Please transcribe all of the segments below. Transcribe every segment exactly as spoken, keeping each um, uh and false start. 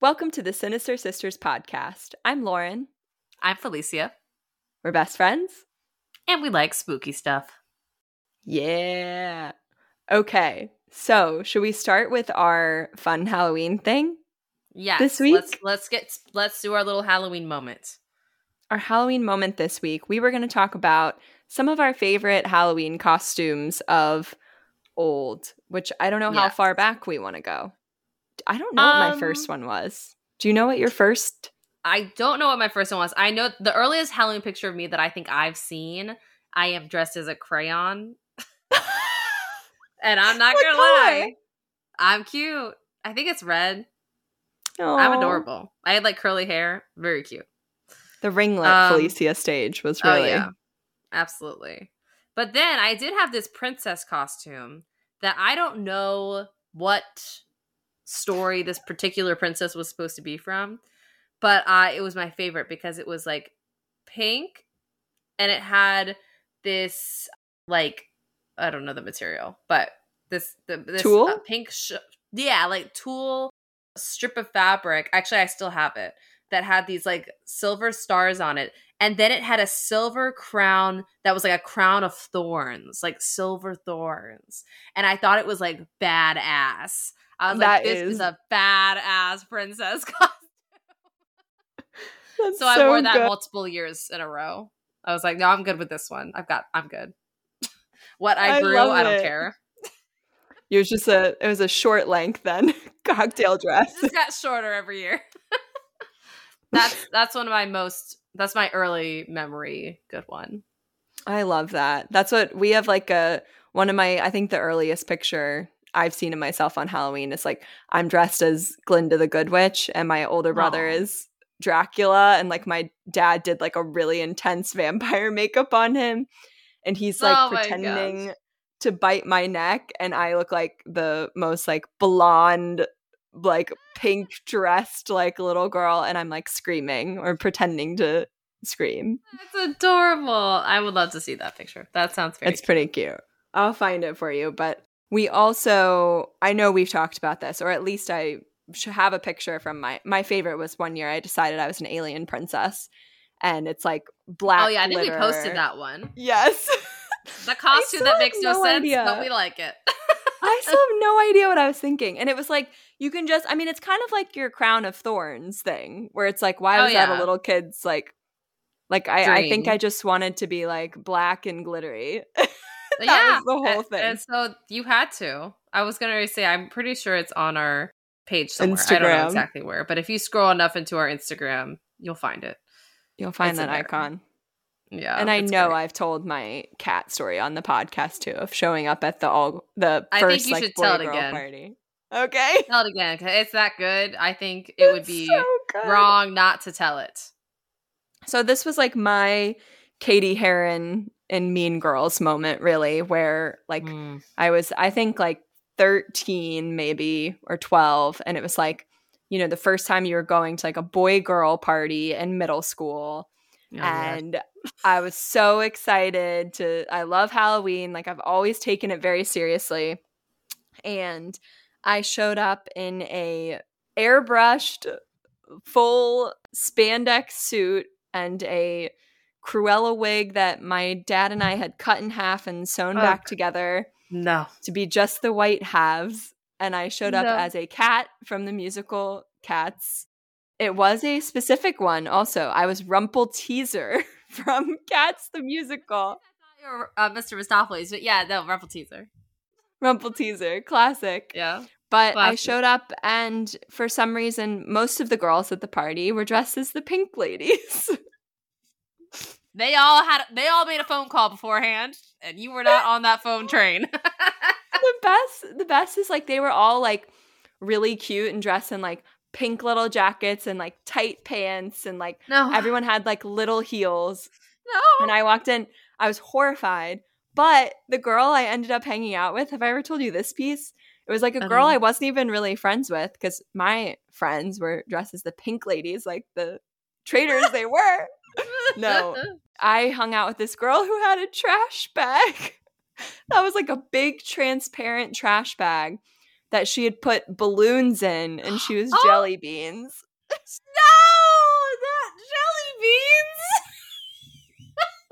Welcome to the Sinister Sisters podcast. I'm Lauren. I'm Felicia. We're best friends. And we like spooky stuff. Yeah. Okay, so should we start with our fun Halloween thing? Yes. This week? Let's let's get let's do our little Halloween moment. Our Halloween moment this week, we were going to talk about some of our favorite Halloween costumes of old, which I don't know how Yes. far back we want to go. I don't know what Um, my first one was. Do you know what your first? I don't know what my first one was. I know the earliest Halloween picture of me that I think I've seen, I am dressed as a crayon. And I'm not What gonna color? lie. I'm cute. I think it's red. I'm Aw. adorable. I had like curly hair. Very cute. The ringlet Um, Felicia stage was really. Oh yeah. Absolutely. But then I did have this princess costume that I don't know what story this particular princess was supposed to be from, but uh, it was my favorite because it was like pink and it had this like I don't know the material, but this the, this Tulle? uh, pink sh- yeah like tulle strip of fabric. Actually, I still have it that had these like silver stars on it, and then it had a silver crown that was like a crown of thorns, like silver thorns, and I thought it was like badass. I was That like, this is- is a badass princess costume. That's So I wore that good. multiple years in a row. I was like, no, I'm good with this one. I've got, I'm good. What I I grew, love I don't it. care. It was just a it was a short length then cocktail dress. It just got shorter every year. that's that's one of my most. That's my early memory. Good one. I love that. That's what we have like a one of my I think the earliest picture I've seen of myself on Halloween is like I'm dressed as Glinda the Good Witch and my older brother Aw. is Dracula, and like my dad did like a really intense vampire makeup on him, and he's like Oh my pretending gosh. to bite my neck, and I look like the most like blonde, like pink dressed like little girl, and I'm like screaming or pretending to scream. That's adorable. I would love to see that picture. That sounds very. It's pretty cute. I'll find it for you. But we also, I know we've talked about this, or at least I should have a picture from my, my favorite was one year I decided I was an alien princess. And it's like black Oh yeah, I think glitter. we posted that one. Yes. The costume still that have makes no, no sense, idea. but we like it. I still have no idea what I was thinking. And it was like, you can just, I mean, it's kind of like your crown of thorns thing, where it's like, why Oh, was that yeah. a little kid's like, like, I, I think Dream. I just wanted to be like black and glittery. that yeah, was the whole and- thing. And so you had to. I was gonna say, I'm pretty sure it's on our page somewhere. I don't know Instagram. exactly where, but if you scroll enough into our Instagram, you'll find it. You'll find It's that in there. icon. Yeah, and I it's know great. I've told my cat story on the podcast too of showing up at the all the I think first you like should boy tell it girl again. party. Okay. Tell it again, 'cause it's that good. I think it would It's be so good. wrong not to tell it. So this was like my Katie Heron in Mean Girls moment, really, where like Mm. I was, I think like thirteen maybe or twelve, and it was like, you know, the first time you were going to like a boy girl party in middle school. Oh, yeah. And I was so excited to, I love Halloween. Like I've always taken it very seriously. And I showed up in a airbrushed full spandex suit and a Cruella wig that my dad and I had cut in half and sewn Oh. back together No. to be just the white halves. And I showed up No. as a cat from the musical Cats. It was a specific one also. I was Rumple Teaser from Cats the musical. I thought you were uh, Mister Mistopheles, but yeah, no, Ruffle Teaser. Rumple Teaser, classic. Yeah. But I Classic. showed up, and for some reason, most of the girls at the party were dressed as the Pink Ladies. They all had. They all made a phone call beforehand, and you were not on that phone train. the best, the best is like they were all like really cute and dressed in like pink little jackets and like tight pants, and like no, everyone had like little heels. no. And I walked in, I was horrified. But the girl I ended up hanging out with, have I ever told you this piece? It was like a I girl don't know. I wasn't even really friends with because my friends were dressed as the Pink Ladies, like the traitors they were. No. I hung out with this girl who had a trash bag. That was like a big transparent trash bag that she had put balloons in and she was Oh! jelly beans. No, not jelly beans.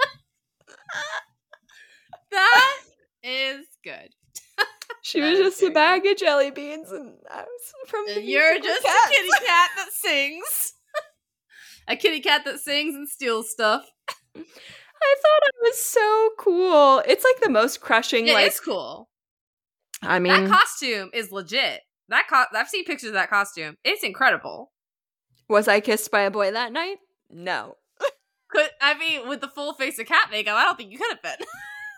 That is good. She That was is just a very bag of jelly beans, and I was from the You're musical just Cats. a kitty cat that sings. A kitty cat that sings and steals stuff. I thought it was so cool. It's like the most crushing. Yeah, like it's cool. I mean, That costume is legit. That co- I've seen pictures of that costume. It's incredible. was I kissed by a boy that night? No. Could I mean with the full face of cat makeup? I don't think you could have been.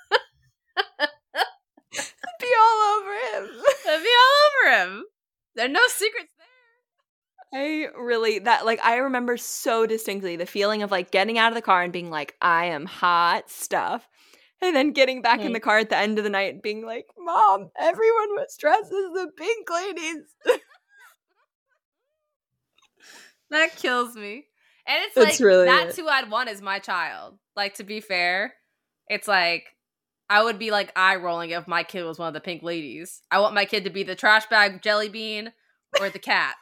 Be all over him. It'd be all over him. There are no secrets there. I really that like I remember so distinctly the feeling of like getting out of the car and being like, I am hot stuff. And then getting back in the car at the end of the night and being like, Mom, everyone was dressed as the pink ladies. That kills me. And it's That's like really that's it. who I'd want as my child. Like, to be fair, it's like I would be like eye rolling if my kid was one of the pink ladies. I want my kid to be the trash bag jelly bean or the cat.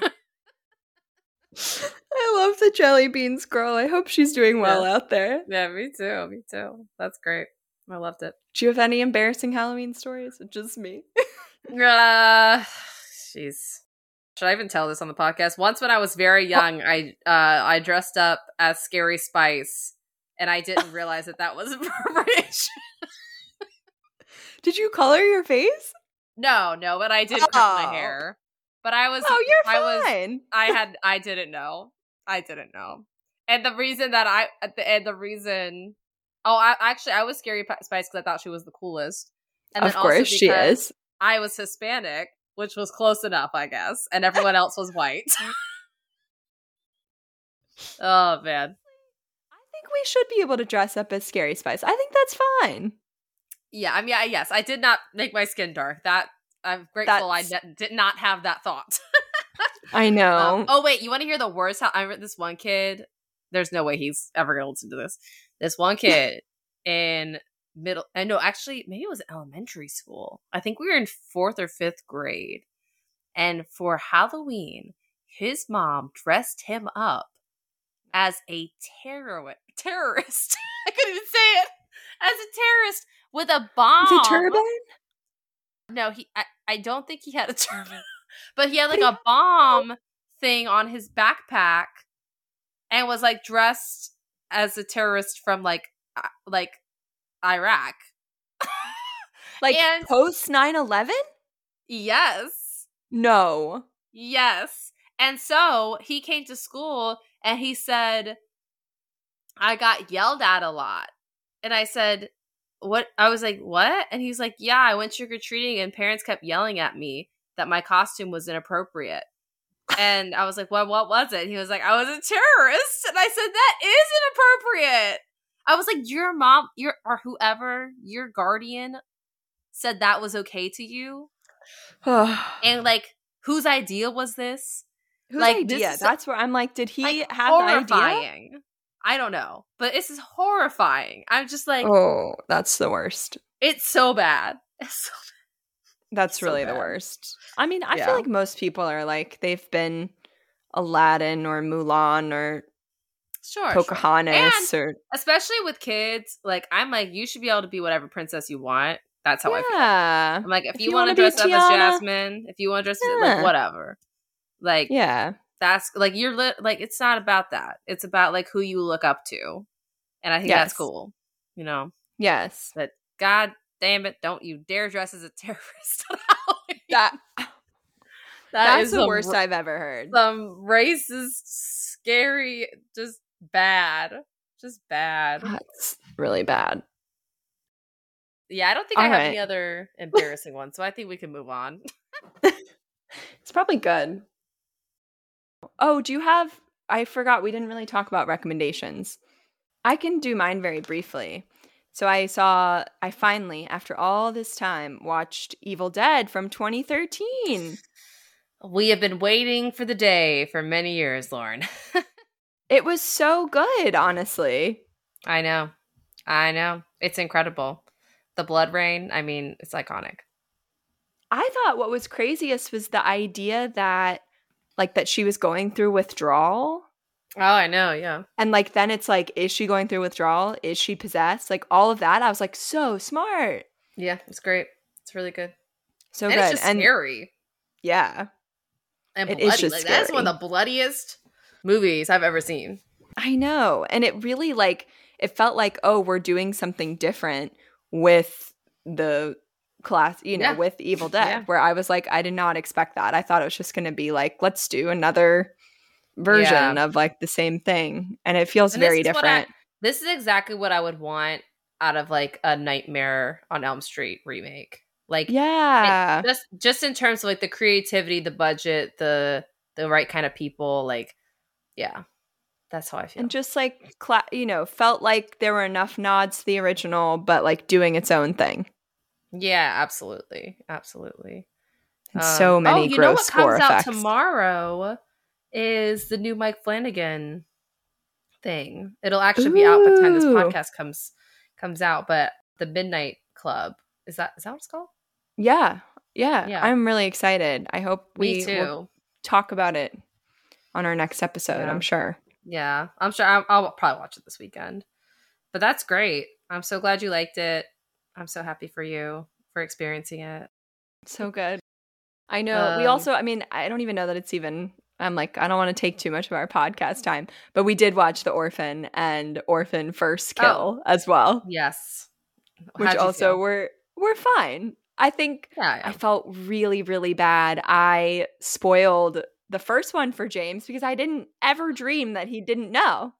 I love the jelly beans girl. I hope she's doing well Yeah. out there. Yeah, me too. Me too. That's great. I loved it. Do you have any embarrassing Halloween stories? Or just me? Uh, jeez. Should I even tell this on the podcast? Once when I was very young, I uh I dressed up as Scary Spice, and I didn't realize that that was appropriation. Did you color your face? No, no, but I did cut Oh. my hair. But I was, Oh, you're I was, fine. I had, I didn't know. I didn't know. And the reason that I, at the and the reason, oh, I actually I was Scary P- Spice because I thought she was the coolest. And Of then also course she because is. I was Hispanic, which was close enough, I guess, and everyone else was white. Oh man. I think we should be able to dress up as Scary Spice. I think that's fine. Yeah, I mean, I, yes, I did not make my skin dark. That I'm grateful That's- I ne- did not have that thought. I know. Um, oh wait, you want to hear the worst? How I this one kid. There's no way he's ever gonna listen to this. This one kid in middle. I know, actually, maybe it was elementary school. I think we were in fourth or fifth grade, and for Halloween, his mom dressed him up as a terror terrorist. I couldn't even say it. As a terrorist with a bomb. Is it turban? No, he. I, I don't think he had a turban, but he had like a bomb thing on his backpack, and was like dressed as a terrorist from like uh, like Iraq. Like And- post nine eleven? Yes, No. yes. And so he came to school and he said, "I got yelled at a lot," and I said, "What?" I was like, "What?" And he's like, "Yeah, I went trick or treating, and parents kept yelling at me that my costume was inappropriate." And I was like, "Well, what was it?" And he was like, "I was a terrorist." And I said, "That is inappropriate." I was like, "Your mom, your or whoever, your guardian said that was okay to you?" And like, whose idea was this? Whose Like, this idea? is- That's where I'm like, did he Like, have the idea? horrifying. I don't know, but this is horrifying. I'm just like, Oh, that's the worst. it's so bad. It's so That's So really the bad. worst. I mean, I Yeah. feel like most people are like they've been Aladdin or Mulan or sure, sure. Pocahontas or Especially with kids, like I'm like, you should be able to be whatever princess you want. That's how I feel. yeah, I'm like, if, If you, you want to wanna be dress up as Tiana- Jasmine, if you want to dress as Yeah. like whatever, like yeah, that's like you're li- like it's not about that. It's about like who you look up to, and I think that's Yes. cool. You know, yes. but God damn it, don't you dare dress as a terrorist on Halloween. That That that's is the some worst ra- I've ever heard. some racist, scary, just bad, just bad. That's really bad. Yeah, I don't think I All have right. any other embarrassing ones, so I think we can move on. It's probably good. Oh, do you have? I forgot we didn't really talk about recommendations. I can do mine very briefly. So I saw, I finally, after all this time, watched Evil Dead from twenty thirteen. We have been waiting for the day for many years, Lauren. It was so good, honestly. I know. I know. It's incredible. The blood rain, I mean, it's iconic. I thought what was craziest was the idea that like that she was going through withdrawal. Oh, I know, yeah. And like then it's like, is she going through withdrawal? Is she possessed? Like all of that. I was like, so smart. Yeah, it's great. It's really good. So and good. It's just and scary. Yeah. And it bloody. is just like scary. That's one of the bloodiest movies I've ever seen. I know. And it really like it felt like, oh, we're doing something different with the class, you know, Yeah. with Evil Dead, Yeah. where I was like, I did not expect that. I thought it was just going to be like, let's do another version Yeah. of like the same thing. And it feels And very this is what I- different. This is exactly what I would want out of like a Nightmare on Elm Street remake. Like, Yeah. it- just just in terms of like the creativity, the budget, the the right kind of people. Like, yeah, that's how I feel. And just like, cla- you know, felt like there were enough nods to the original, but like doing its own thing. Yeah, absolutely, absolutely. And so Um, many oh, you gross know what score comes effects. out tomorrow is the new Mike Flanagan thing. It'll actually be out by the time this Ooh. podcast comes comes out. But the Midnight Club is that is that what it's called? Yeah. Yeah. Yeah. I'm really excited. I hope we Me too. will talk about it on our next episode, Yeah. I'm sure. Yeah, I'm sure I'll, I'll probably watch it this weekend. But that's great. I'm so glad you liked it. I'm so happy for you for experiencing it. So good. I know. we Um, also, I mean, I don't even know that it's even, I'm like, I don't want to take too much of our podcast time, but we did watch The Orphan and Orphan First Kill as well, Yes. which How'd you also feel? were, were fine. I think Yeah, yeah. I felt really, really bad. I spoiled the first one for James because I didn't ever dream that he didn't know.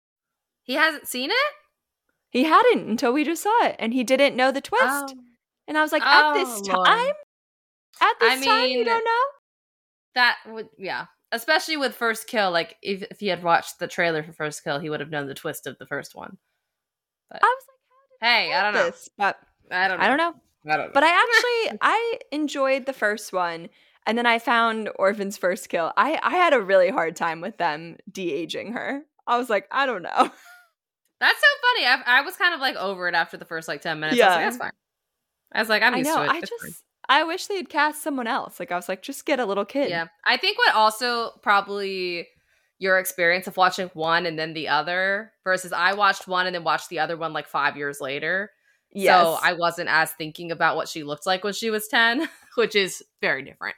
He hasn't seen it? He hadn't until we just saw it, and he didn't know the twist. Oh. And I was like, Oh, at this Lord. time? At this I time, you mean, don't know? That would, yeah. Especially with First Kill, like if, if he had watched the trailer for First Kill, he would have known the twist of the first one. But I was like, hey, I don't know. this, but I don't know. I don't know. I don't know. But I actually, I enjoyed the first one, and then I found Orphan's First Kill. I, I had a really hard time with them de-aging her. I was like, I don't know. That's so funny. I, I was kind of like over it after the first like ten minutes. I was Yeah. like, that's fine. I was like, I'm I used know. to it. I It's just, fine. I wish they had cast someone else. Like, I was like, just get a little kid. Yeah. I think what also probably your experience of watching one and then the other versus I watched one and then watched the other one like five years later. Yes. So I wasn't as thinking about what she looked like when she was ten, which is very different.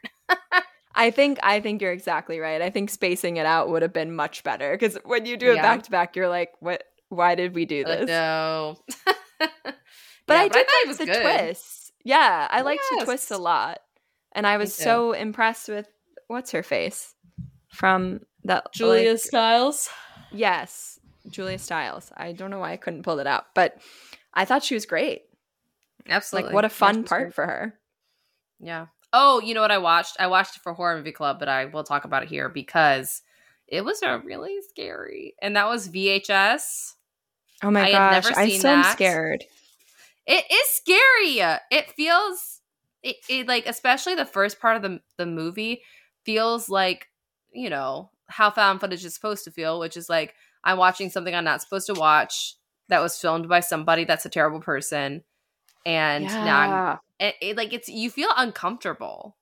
I think I think you're exactly right. I think spacing it out would have been much better because when you do it Yeah. back to back, you're like, what? Why did we do Like, this? no. But Yeah, I but I did thought it like was the good. twist. Yeah, I liked the Yes. twist a lot, and I was too. so impressed with what's her face from that Julia like- Stiles. Yes, Julia Stiles. I don't know why I couldn't pull it out, but I thought she was great. Absolutely. Like, what a Yeah, she fun was part great. for her. Yeah. Oh, you know what I watched? I watched it for Horror Movie Club, but I will talk about it here because it was a really scary. And that was V H S. Oh my I had gosh, never I seen still am that. scared. It is scary. It feels it, it like especially the first part of the the movie feels like, you know, how found footage is supposed to feel, which is like I'm watching something I'm not supposed to watch that was filmed by somebody that's a terrible person. And now I'm Yeah. it, it like it's you feel uncomfortable.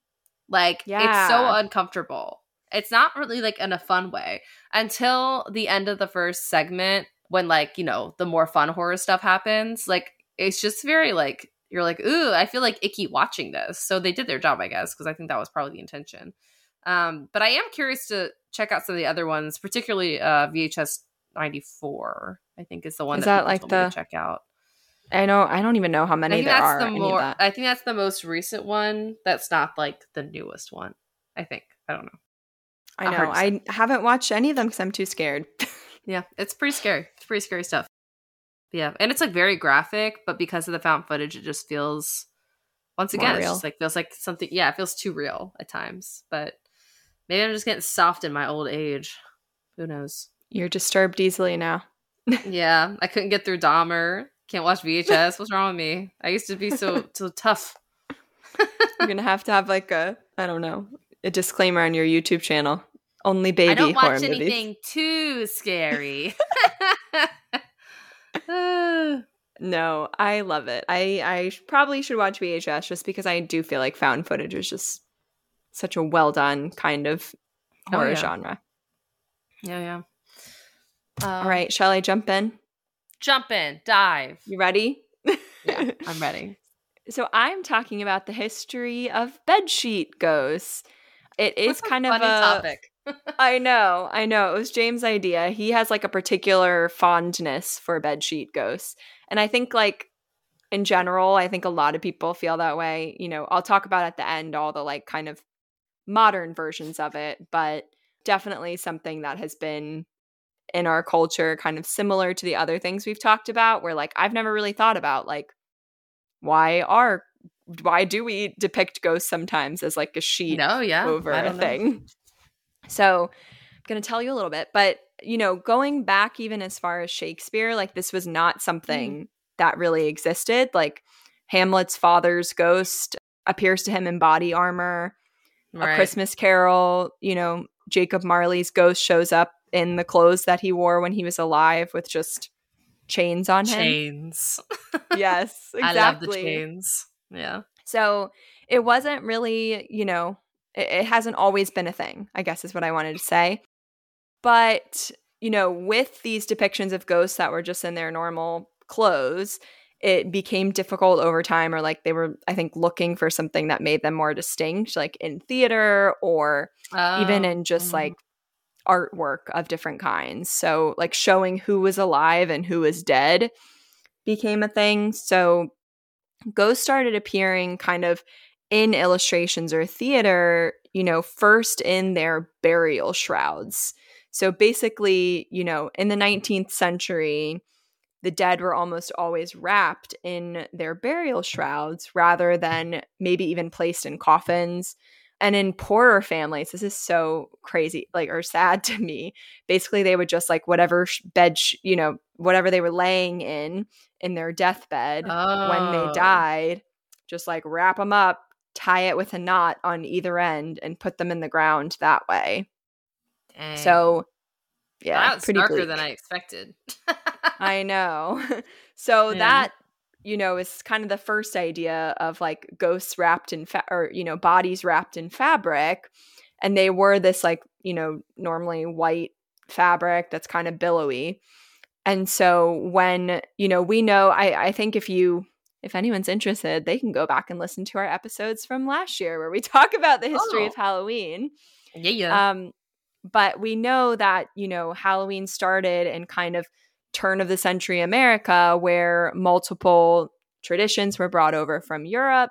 Like it's so Yeah. uncomfortable. It's not really like in a fun way until the end of the first segment when like, you know, the more fun horror stuff happens. Like it's just very like you're like, ooh, I feel like icky watching this. So they did their job, I guess, because I think that was probably the intention. Um, but I am curious to check out some of the other ones, particularly uh, V H S ninety-four. I think is the one Is that, that people like told me the- to check out. I know. I don't even know how I many think there that's are. the any of more. that. I think that's the most recent one. That's not like the newest one. I think. I don't know. I hard know. to say. I haven't watched any of them because I'm too scared. Yeah, it's pretty scary. It's pretty scary stuff. Yeah, and it's like very graphic, but because of the found footage, it just feels once More again, it's real. just like feels like something. Yeah, it feels too real at times. But maybe I'm just getting soft in my old age. Who knows? You're disturbed easily now. Yeah, I couldn't get through Dahmer. Can't watch V H S. What's wrong with me? I used to be so so tough. You're gonna have to have like a I don't know a disclaimer on your YouTube channel. Only baby I don't horror watch movies. anything too scary. Uh, No, I love it. I, I probably should watch V H S just because I do feel like found footage is just such a well done kind of horror oh, yeah. genre. Yeah, yeah. Um, All right, shall I jump in? Jump in, dive. You ready? Yeah, I'm ready. So I'm talking about the history of bedsheet ghosts. It is What's a kind of funny a topic. I know, I know. It was James' idea. He has like a particular fondness for bedsheet ghosts. And I think like in general, I think a lot of people feel that way. You know, I'll talk about at the end all the like kind of modern versions of it, but definitely something that has been in our culture kind of similar to the other things we've talked about, where like I've never really thought about like why are why do we depict ghosts sometimes as like a sheet No, yeah. over I a don't know. thing. So I'm going to tell you a little bit, but you know, going back even as far as Shakespeare, like this was not something mm. that really existed. Like Hamlet's father's ghost appears to him in body armor. Right. A Christmas Carol, you know, Jacob Marley's ghost shows up in the clothes that he wore when he was alive with just chains on him. Chains. Yes, exactly. I love the chains. Yeah. So it wasn't really, you know, it, it hasn't always been a thing, I guess is what I wanted to say. But, you know, with these depictions of ghosts that were just in their normal clothes, it became difficult over time, or like they were, I think, looking for something that made them more distinct, like in theater or oh. even in just mm-hmm. like artwork of different kinds. So like showing who was alive and who was dead became a thing. So ghosts started appearing kind of in illustrations or theater, you know, first in their burial shrouds. So basically, you know, in the nineteenth century, the dead were almost always wrapped in their burial shrouds rather than maybe even placed in coffins. And in poorer families, this is so crazy, like, or sad to me. Basically, they would just like whatever bed, sh- you know, whatever they were laying in, in their deathbed oh. when they died, just like wrap them up, tie it with a knot on either end and put them in the ground that way. Dang. So, yeah, that was pretty darker bleak. than I expected. I know. So yeah. that, you know, is kind of the first idea of like ghosts wrapped in fa- or, you know, bodies wrapped in fabric. And they were this like, you know, normally white fabric that's kind of billowy. And so when, you know, we know, I, I think if you, if anyone's interested, they can go back and listen to our episodes from last year where we talk about the history oh. of Halloween. Yeah, yeah. Um, but we know that, you know, Halloween started in kind of turn of the century America, where multiple traditions were brought over from Europe.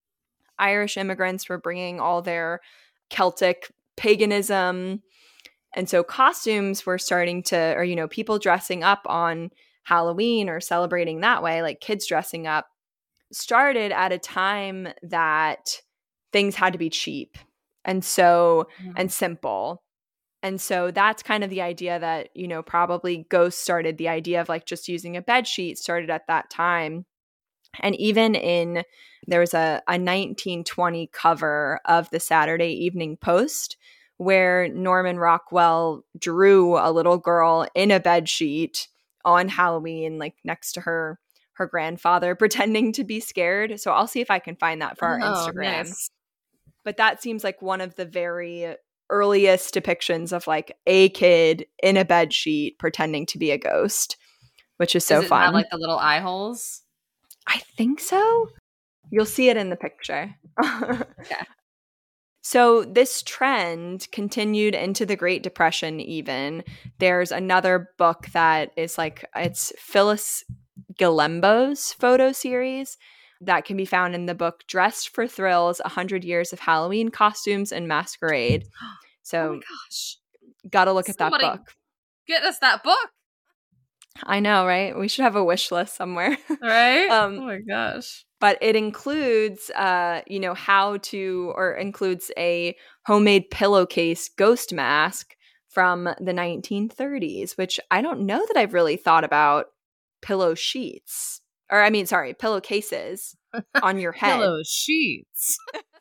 Irish immigrants were bringing all their Celtic paganism. And so costumes were starting to, or, you know, people dressing up on Halloween or celebrating that way, like kids dressing up, started at a time that things had to be cheap and so, mm-hmm. and simple. And so that's kind of the idea that, you know, probably ghosts started, the idea of like just using a bed sheet started at that time. And even in, there was a, a nineteen twenty cover of the Saturday Evening Post where Norman Rockwell drew a little girl in a bed sheet on Halloween, like next to her, her grandfather pretending to be scared. So I'll see if I can find that for our oh, Instagram. Nice. But that seems like one of the very earliest depictions of like a kid in a bed sheet pretending to be a ghost, which is so is it fun. Not like the little eye holes? I think so. You'll see it in the picture. Okay. So this trend continued into the Great Depression even. There's another book that is like, it's Phyllis Galembo's photo series that can be found in the book Dressed for Thrills, one hundred Years of Halloween Costumes and Masquerade. So, oh my gosh. Gotta look Somebody at that book. Get us that book. I know, right? We should have a wish list somewhere. Right? um, oh my gosh. But it includes, uh, you know, how to, or includes a homemade pillowcase ghost mask from the nineteen thirties, which I don't know that I've really thought about pillow sheets. Or, I mean, sorry, pillowcases on your head. Pillow sheets.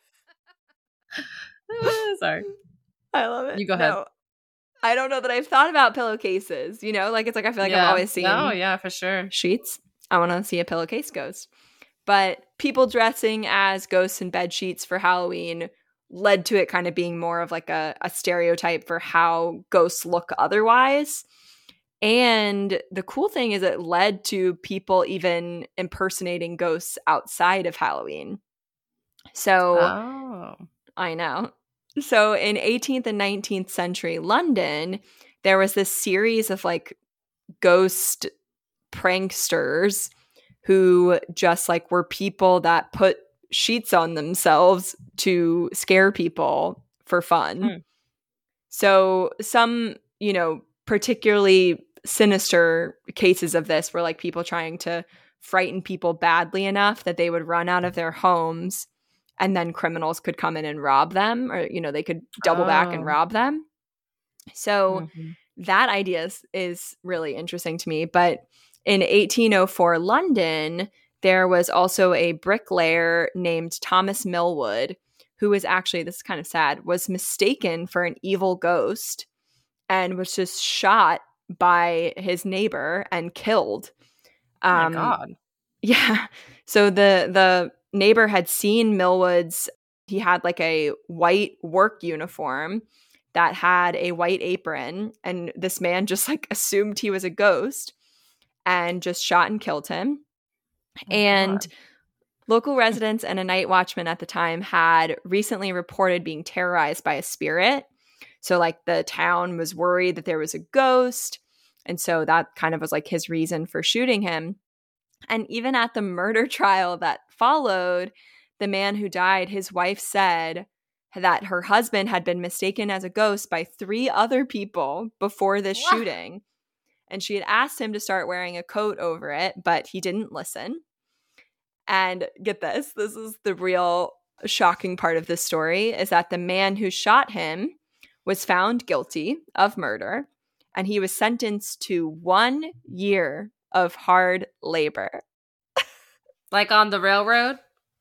Sorry. I love it. You go ahead. No, I don't know that I've thought about pillowcases, you know? Like, it's like I feel like yeah. I've always seen Oh, yeah, for sure. sheets. I want to see a pillowcase ghost. But people dressing as ghosts in bed sheets for Halloween led to it kind of being more of like a, a stereotype for how ghosts look otherwise. And the cool thing is it led to people even impersonating ghosts outside of Halloween. So Oh. I know. So in eighteenth and nineteenth century London, there was this series of like ghost pranksters who just like were people that put sheets on themselves to scare people for fun. Hmm. So some, you know, particularly sinister cases of this were like people trying to frighten people badly enough that they would run out of their homes and then criminals could come in and rob them, or, you know, they could double back and Oh. rob them. So Mhm. that idea is, is really interesting to me. But in eighteen oh four London, there was also a bricklayer named Thomas Millwood, who was actually, this is kind of sad, was mistaken for an evil ghost and was just shot by his neighbor and killed. Oh my Um, God. Yeah. So the the neighbor had seen Millwood's, he had like a white work uniform that had a white apron, and this man just like assumed he was a ghost and just shot and killed him. Oh And God. local residents and a night watchman at the time had recently reported being terrorized by a spirit. So like the town was worried that there was a ghost. And so that kind of was like his reason for shooting him. And even at the murder trial that followed, the man who died, his wife said that her husband had been mistaken as a ghost by three other people before this What? shooting. And she had asked him to start wearing a coat over it, but he didn't listen. And get this, this is the real shocking part of this story, is that the man who shot him was found guilty of murder, and he was sentenced to one year of hard labor. Like on the railroad?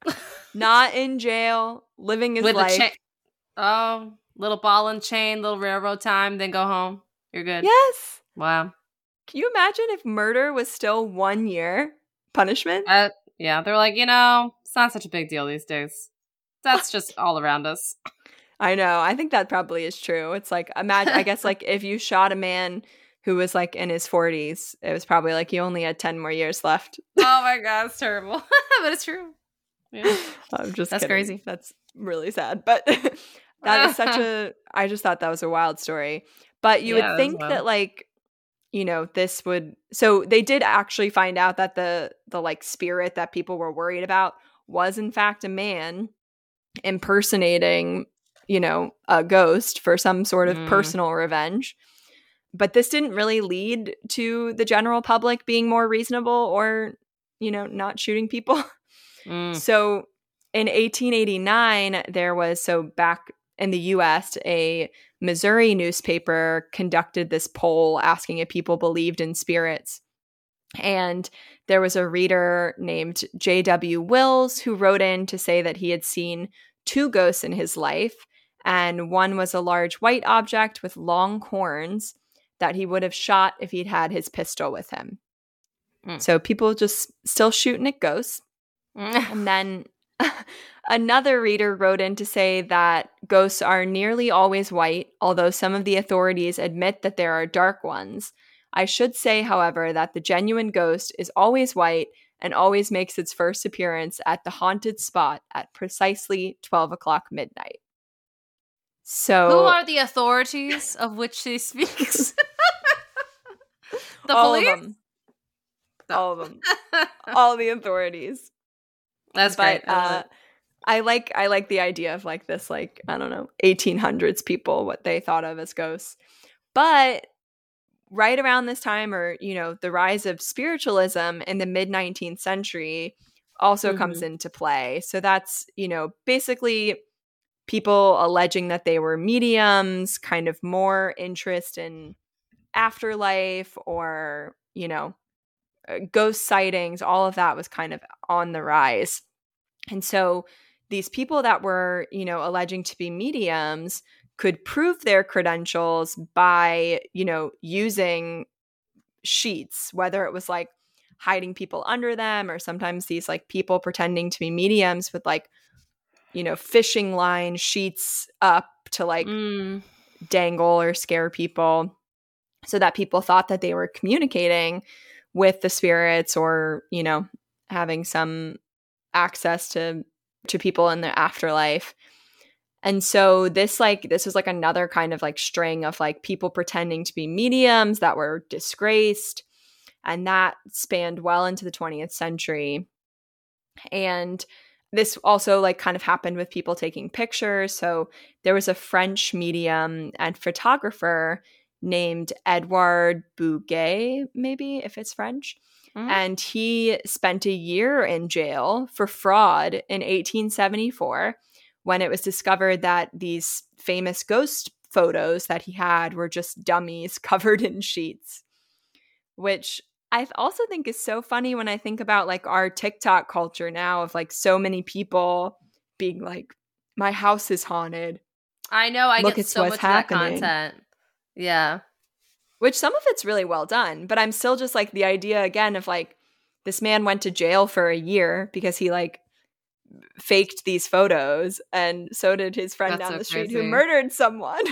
Not in jail, living his With life. a chain. Oh, little ball and chain, little railroad time, then go home. You're good. Yes. Wow. Can you imagine if murder was still one year punishment? Uh, yeah, they're like, you know, it's not such a big deal these days. That's just all around us. I know. I think that probably is true. It's like, imagine, I guess, like if you shot a man who was like in his forties, it was probably like you only had ten more years left. Oh my God, it's terrible. But it's true. Yeah. I'm just That's kidding. crazy. That's really sad. But that is such a, I just thought that was a wild story. But you Yeah, would that's think wild. that like, you know, this would, so they did actually find out that the, the like spirit that people were worried about was in fact a man impersonating, you know, a ghost for some sort of Mm. personal revenge. But this didn't really lead to the general public being more reasonable or, you know, not shooting people. Mm. So in eighteen eighty-nine, there was, so back in the U S, a Missouri newspaper conducted this poll asking if people believed in spirits. And there was a reader named J W Wills who wrote in to say that he had seen two ghosts in his life. And one was a large white object with long horns that he would have shot if he'd had his pistol with him. Mm. So people just still shooting at ghosts. And then another reader wrote in to say that ghosts are nearly always white, although some of the authorities admit that there are dark ones. I should say, however, that the genuine ghost is always white and always makes its first appearance at the haunted spot at precisely twelve o'clock midnight. So, Who are the authorities of which he speaks? The all police? of them. All of them. All the authorities. That's But great. I love uh, I like I like the idea of like this, like, I don't know, eighteen hundreds people, what they thought of as ghosts. But right around this time, or, you know, the rise of spiritualism in the mid-nineteenth century also Mhm. comes into play. So that's, you know, basically people alleging that they were mediums, kind of more interest in afterlife or, you know, uh, ghost sightings, all of that was kind of on the rise. And so these people that were, you know, alleging to be mediums could prove their credentials by, you know, using sheets, whether it was like hiding people under them, or sometimes these like people pretending to be mediums with like, you know, fishing line sheets up to like Mm. dangle or scare people so that people thought that they were communicating with the spirits or, you know, having some access to to people in the afterlife. And so this like this was like another kind of like string of like people pretending to be mediums that were disgraced, and that spanned well into the twentieth century. And this also like kind of happened with people taking pictures. So there was a French medium and photographer named Edouard Bouguet, maybe if it's French. Mhm. And he spent a year in jail for fraud in eighteen seventy-four when it was discovered that these famous ghost photos that he had were just dummies covered in sheets, which I also think is so funny when I think about like our TikTok culture now of like so many people being like, my house is haunted. I know. I Look, get it's so what's much of that happening. content. Yeah. Which some of it's really well done, but I'm still just like the idea again of like this man went to jail for a year because he like faked these photos, and so did his friend That's down so the street who crazy. murdered someone.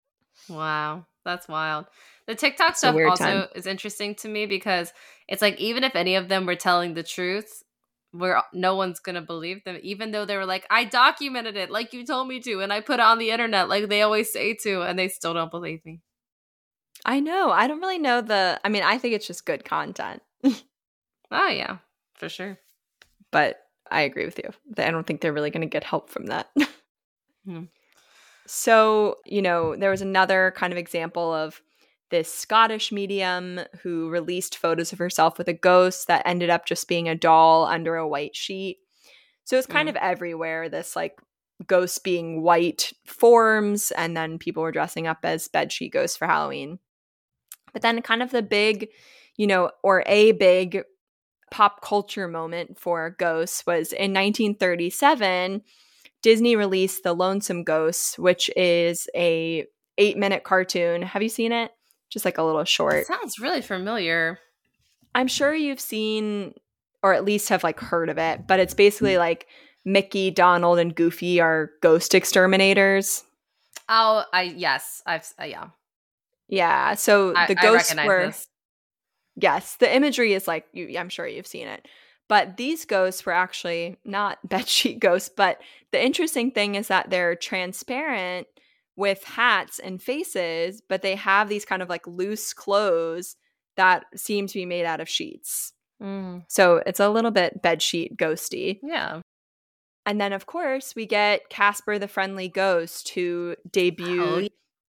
Wow. That's wild. The TikTok It's a stuff weird also time. is interesting to me because it's like even if any of them were telling the truth, where no one's gonna believe them, even though they were like, I documented it like you told me to, and I put it on the internet like they always say to, and they still don't believe me. I know. I don't really know the I mean, I think it's just good content. Oh yeah, for sure. But I agree with you. I don't think they're really going to get help from that. Hmm. So, you know, there was another kind of example of this Scottish medium who released photos of herself with a ghost that ended up just being a doll under a white sheet. So it's kind Mm. of everywhere, this like ghosts being white forms, and then people were dressing up as bedsheet ghosts for Halloween. But then kind of the big, you know, or a big pop culture moment for ghosts was in nineteen thirty-seven. Disney released The Lonesome Ghosts, which is a eight minute cartoon. Have you seen it? Just like a little short. It sounds really familiar. I'm sure you've seen, or at least have like heard of it, but it's basically like Mickey, Donald, and Goofy are ghost exterminators. Oh, I yes, I've uh, yeah. Yeah, so I, the I ghosts recognize were this. yes, the imagery is like you, I'm sure you've seen it. But these ghosts were actually not bedsheet ghosts. But the interesting thing is that they're transparent with hats and faces, but they have these kind of like loose clothes that seem to be made out of sheets. Mm. So it's a little bit bedsheet ghosty. Yeah. And then, of course, we get Casper the Friendly Ghost, who debuted Oh, yeah.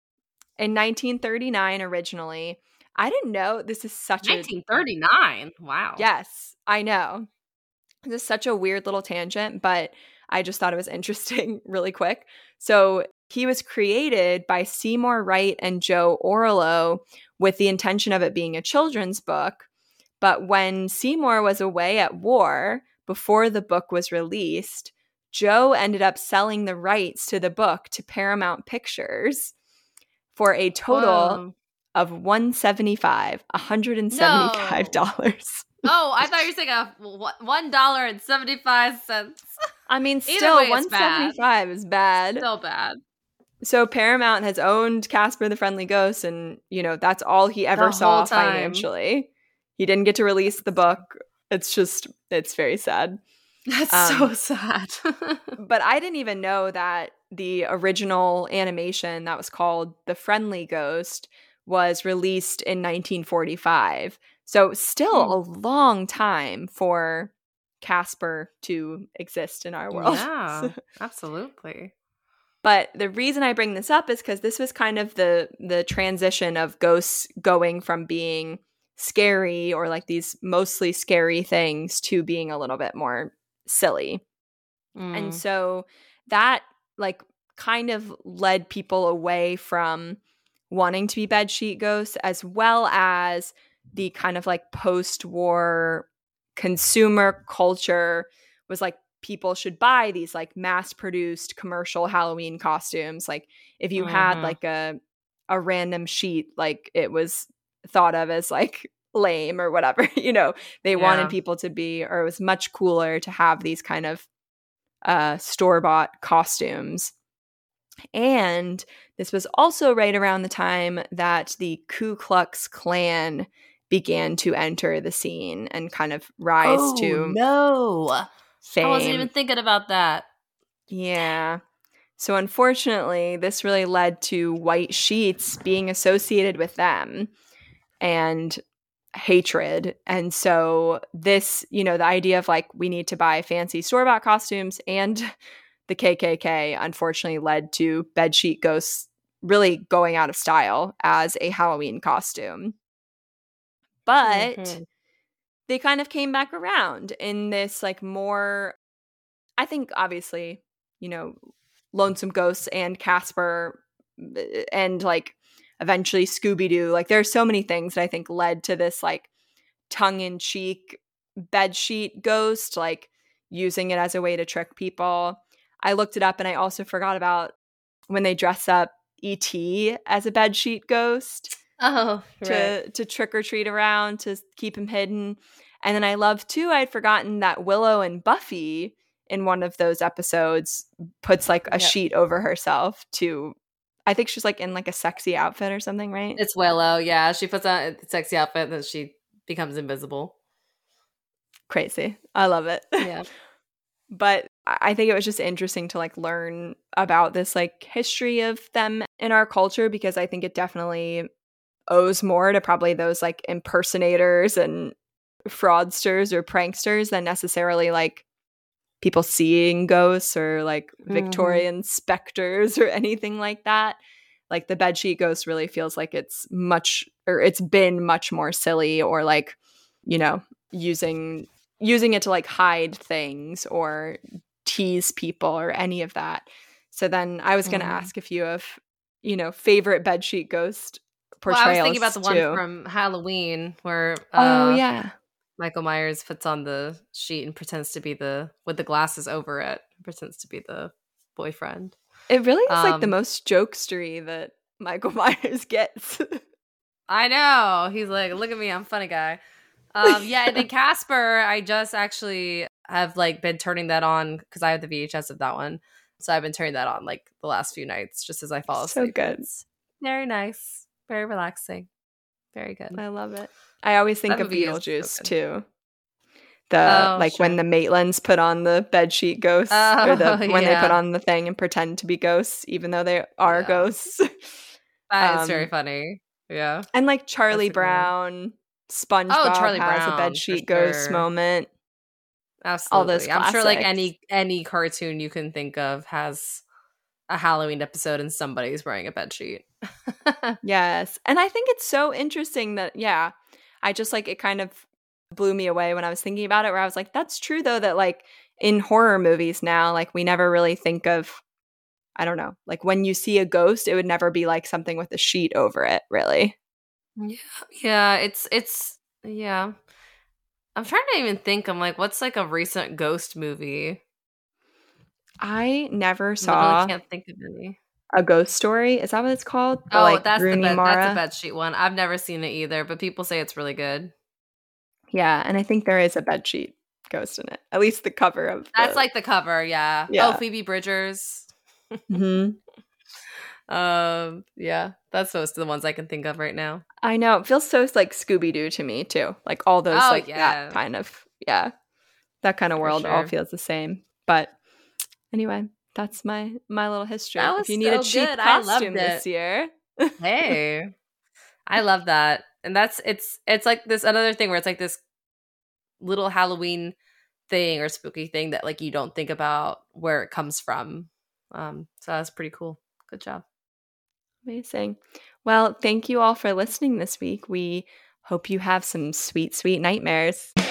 in nineteen thirty-nine originally. I didn't know this is such a nineteen thirty-nine. Wow. yes, I know. This is such a weird little tangent, but I just thought it was interesting really quick. So he was created by Seymour Wright and Joe Orlo with the intention of it being a children's book. But when Seymour was away at war before the book was released, Joe ended up selling the rights to the book to Paramount Pictures for a total Whoa. of one hundred seventy-five dollars, one hundred seventy-five dollars. Oh, I thought you were saying a one dollar and seventy five cents. I mean, Either still, way, it's one hundred seventy-five is bad. Still bad. So Paramount has owned Casper the Friendly Ghost, and you know that's all he ever The saw whole time. financially. He didn't get to release the book. It's just, it's very sad. That's Um, so sad. But I didn't even know that the original animation that was called The Friendly Ghost was released in nineteen forty-five. So still Hmm. a long time for Casper to exist in our world. Yeah, absolutely. But the reason I bring this up is because this was kind of the the transition of ghosts going from being scary or like these mostly scary things to being a little bit more silly. Mm. And so that like kind of led people away from wanting to be bedsheet ghosts, as well as the kind of like post-war consumer culture was like people should buy these like mass-produced commercial Halloween costumes. Like if you had Mhm. like a a random sheet, like it was thought of as like lame or whatever. You know, they Yeah. wanted people to be, or it was much cooler to have these kind of uh, store-bought costumes. And this was also right around the time that the Ku Klux Klan began to enter the scene and kind of rise Oh, to no. fame. I wasn't even thinking about that. Yeah. So unfortunately, this really led to white sheets being associated with them and hatred. And so this, you know, the idea of like we need to buy fancy store-bought costumes and the K K K unfortunately led to bedsheet ghosts really going out of style as a Halloween costume. But Mhm. they kind of came back around in this like more, I think obviously, you know, Lonesome Ghosts and Casper and like eventually Scooby-Doo. Like there are so many things that I think led to this like tongue-in-cheek bedsheet ghost, like using it as a way to trick people. I looked it up and I also forgot about when they dress up E T as a bedsheet ghost Oh, to right. to trick or treat around to keep him hidden. And then I love too, I'd forgotten that Willow and Buffy in one of those episodes puts like a Yep. sheet over herself to, I think she's like in like a sexy outfit or something, right? It's Willow, yeah. She puts on a sexy outfit and then she becomes invisible. Crazy. I love it. Yeah. But I think it was just interesting to like learn about this like history of them in our culture, because I think it definitely owes more to probably those like impersonators and fraudsters or pranksters than necessarily like people seeing ghosts or like Victorian specters or anything like that. Like the bedsheet ghost really feels like it's much, or it's been much more silly, or like, you know, using using it to like hide things or tease people or any of that. So then I was going to Mhm. ask if you have, you know, favorite bedsheet ghost Well, portrayals. I was thinking about the one too. from Halloween where uh, Oh yeah, Michael Myers puts on the sheet and pretends to be the, with the glasses over it, pretends to be the boyfriend. it really is like the Um, most jokestery that Michael Myers gets. I know. He's like, look at me, I'm a funny guy. Um, yeah, and then Casper, I just actually have like been turning that on because I have the V H S of that one. So I've been turning that on like the last few nights just as I fall So asleep. good. It's very nice. Very relaxing. Very good. I love it. I always think That of movie is so Beetlejuice good. too. The Oh, like when sure. the Maitlands put on the bedsheet ghosts, or the Oh, when they put yeah. on the thing and pretend to be ghosts, even though they are Yeah. ghosts. That is very Um, funny. Yeah. and like Charlie That's a good one. Brown, SpongeBob Oh, Charlie has a Brown, for bedsheet ghost sure. moment. All those Absolutely. I'm sure like classics. any any cartoon you can think of has a Halloween episode and somebody's wearing a bedsheet. Yes. And I think it's so interesting that, yeah, I just like it kind of blew me away when I was thinking about it, where I was like, that's true though, that like in horror movies now, like we never really think of, I don't know, like when you see a ghost, it would never be like something with a sheet over it, really. Yeah. Yeah, it's it's yeah. I'm trying to even think. I'm like, what's like a recent ghost movie? I never Literally saw can't think of any. a ghost story. Is that what it's called? The Oh, like that's the Rooney bed. That's a Mara. bed sheet one. I've never seen it either, but people say it's really good. Yeah, and I think there is a bedsheet ghost in it. At least the cover of the, That's like the cover, yeah. Yeah. Oh, Phoebe Bridgers. Mhm. Um, yeah, that's most of the ones I can think of right now. I know. It feels so like Scooby-Doo to me too. Like all those Oh, like yeah. that kind of, yeah. That kind of For world all sure. feels the same. But anyway, that's my my little history. That was If you need a so cheap good. I loved costume it. this year. Hey, I love that. And that's it's it's like this another thing where it's like this little Halloween thing or spooky thing that like you don't think about where it comes from. Um, so that's pretty cool. Good job. Amazing. Well, thank you all for listening this week. We hope you have some sweet, sweet nightmares.